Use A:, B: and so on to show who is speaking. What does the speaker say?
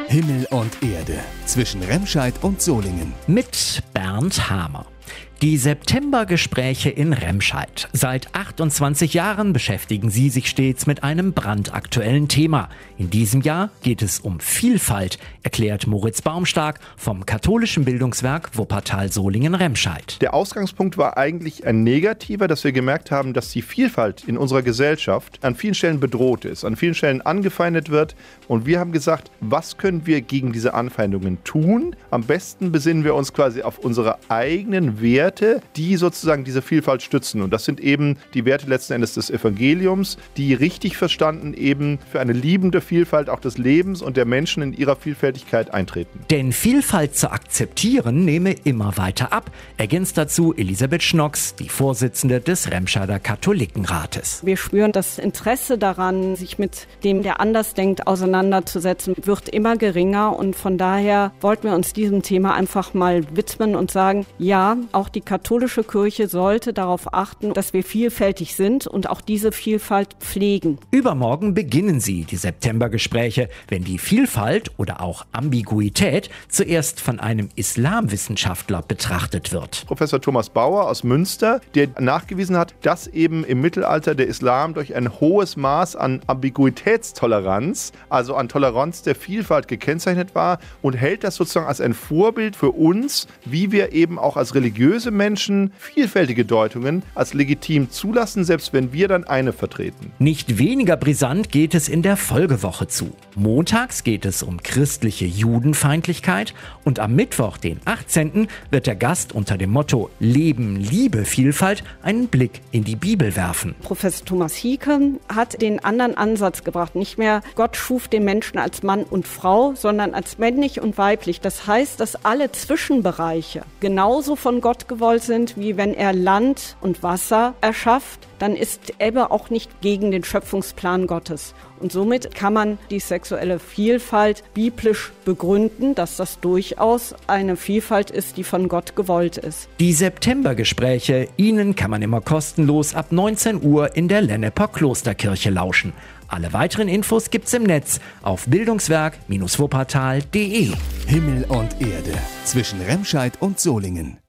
A: Himmel und Erde zwischen Remscheid und Solingen.
B: Mit Bernd Hamer. Die Septembergespräche in Remscheid. Seit 28 Jahren beschäftigen sie sich stets mit einem brandaktuellen Thema. In diesem Jahr geht es um Vielfalt, erklärt Moritz Baumstark vom katholischen Bildungswerk Wuppertal Solingen-Remscheid.
C: Der Ausgangspunkt war eigentlich ein negativer, dass wir gemerkt haben, dass die Vielfalt in unserer Gesellschaft an vielen Stellen bedroht ist, an vielen Stellen angefeindet wird. Und wir haben gesagt, was können wir gegen diese Anfeindungen tun? Am besten besinnen wir uns quasi auf unsere eigenen Werte, die sozusagen diese Vielfalt stützen. Und das sind eben die Werte letzten Endes des Evangeliums, die richtig verstanden eben für eine liebende Vielfalt auch des Lebens und der Menschen in ihrer Vielfältigkeit eintreten.
B: Denn Vielfalt zu akzeptieren nehme immer weiter ab, ergänzt dazu Elisabeth Schnocks, die Vorsitzende des Remscheider Katholikenrates.
D: Wir spüren, das Interesse daran, sich mit dem, der anders denkt, auseinanderzusetzen, wird immer geringer. Und von daher wollten wir uns diesem Thema einfach mal widmen und sagen, ja, auch die katholische Kirche sollte darauf achten, dass wir vielfältig sind und auch diese Vielfalt pflegen.
B: Übermorgen beginnen sie, die Septembergespräche, wenn die Vielfalt oder auch Ambiguität zuerst von einem Islamwissenschaftler betrachtet wird.
C: Professor Thomas Bauer aus Münster, der nachgewiesen hat, dass eben im Mittelalter der Islam durch ein hohes Maß an Ambiguitätstoleranz, also an Toleranz der Vielfalt gekennzeichnet war und hält das sozusagen als ein Vorbild für uns, wie wir eben auch als religiöse Menschen vielfältige Deutungen als legitim zulassen, selbst wenn wir dann eine vertreten.
B: Nicht weniger brisant geht es in der Folgewoche zu. Montags geht es um christliche Judenfeindlichkeit und am Mittwoch, den 18., wird der Gast unter dem Motto Leben, Liebe, Vielfalt einen Blick in die Bibel werfen.
D: Professor Thomas Hieke hat den anderen Ansatz gebracht. Nicht mehr Gott schuf den Menschen als Mann und Frau, sondern als männlich und weiblich. Das heißt, dass alle Zwischenbereiche genauso von Gott gewollt sind, wie wenn er Land und Wasser erschafft, dann ist Ebbe auch nicht gegen den Schöpfungsplan Gottes. Und somit kann man die sexuelle Vielfalt biblisch begründen, dass das durchaus eine Vielfalt ist, die von Gott gewollt ist.
B: Die Septembergespräche, ihnen kann man immer kostenlos ab 19 Uhr in der Lenneper Klosterkirche lauschen. Alle weiteren Infos gibt's im Netz auf bildungswerk-wuppertal.de.
A: Himmel und Erde zwischen Remscheid und Solingen.